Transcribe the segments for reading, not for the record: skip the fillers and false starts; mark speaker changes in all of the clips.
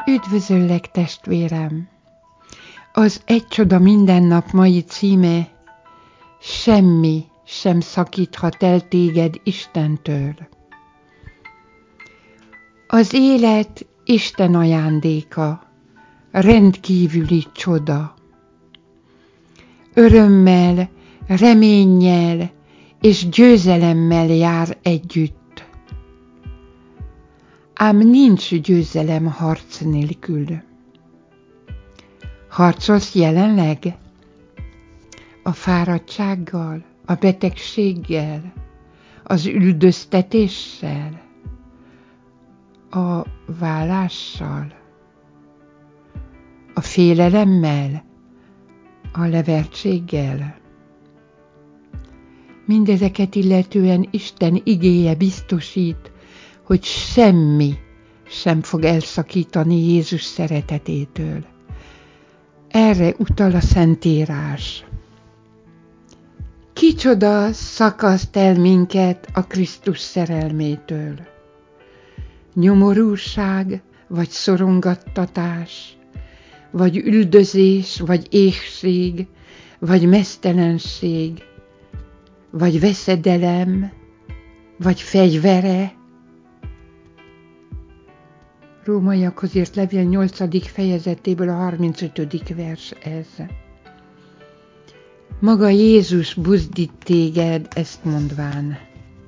Speaker 1: Üdvözöllek, testvérem! Az Egy csoda minden nap mai címe: semmi sem szakíthat el téged Istentől. Az élet Isten ajándéka, rendkívüli csoda. Örömmel, reménnyel és győzelemmel jár együtt. Ám nincs győzelem harc nélkül. Harcolsz jelenleg? A fáradtsággal, a betegséggel, az üldöztetéssel, a válással, a félelemmel, a levertséggel. Mindezeket illetően Isten igéje biztosít, hogy semmi sem fog elszakítani Jézus szeretetétől. Erre utal a Szentírás. Kicsoda szakaszt el minket a Krisztus szerelmétől? Nyomorúság, vagy szorongattatás, vagy üldözés, vagy éhség, vagy meztelenség, vagy veszedelem, vagy fegyvere? Rómaiakhoz írt levél 8. fejezetéből a 35. vers ez. Maga Jézus buzdít téged ezt mondván: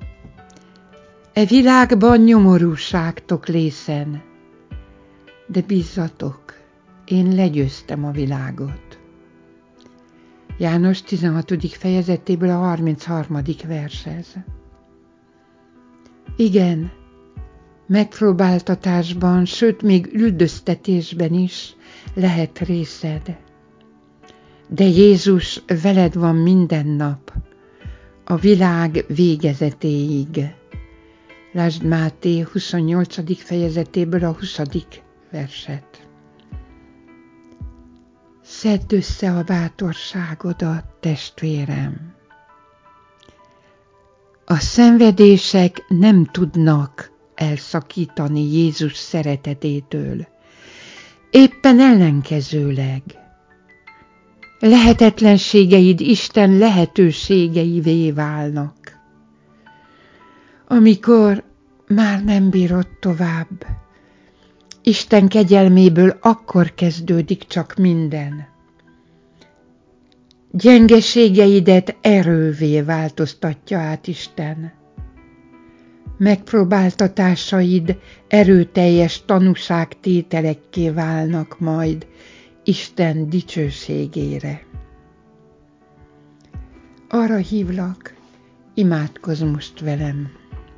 Speaker 1: e világban nyomorúságtok lészen, de bízzatok, én legyőztem a világot. János 16. fejezetéből a 33. vers ez. Igen, megpróbáltatásban, sőt még üldöztetésben is lehet részed. De Jézus veled van minden nap, a világ végezetéig. Lásd Máté 28. fejezetéből a 20. verset. Szedd össze a bátorságodat, testvérem! A szenvedések nem tudnak elszakítani Jézus szeretetétől. Éppen ellenkezőleg. Lehetetlenségeid Isten lehetőségeivé válnak. Amikor már nem bírod tovább, Isten kegyelméből akkor kezdődik csak minden. Gyengeségeidet erővé változtatja át Isten. Megpróbáltatásaid erőteljes tanúságtételekké válnak majd Isten dicsőségére. Arra hívlak, imádkozz most velem.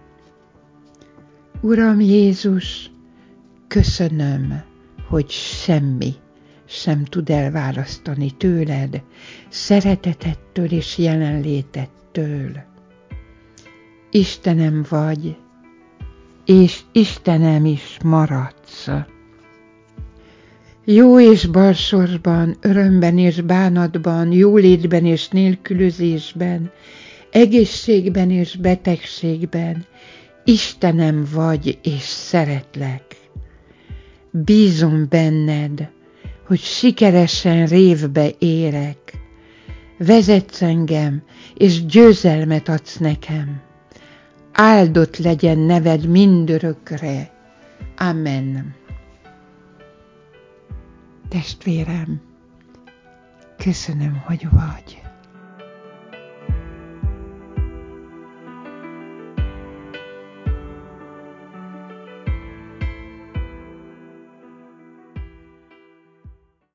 Speaker 1: Uram Jézus, köszönöm, hogy semmi sem tud elválasztani tőled, szeretetettől és jelenlétettől. Istenem vagy, és Istenem is maradsz. Jó és bal sorban, örömben és bánatban, jólétben és nélkülözésben, egészségben és betegségben, Istenem vagy és szeretlek. Bízom benned, hogy sikeresen révbe érek. Vezetsz engem, és győzelmet adsz nekem. Áldott legyen neved mindörökre. Amen. Testvérem, köszönöm, hogy vagy.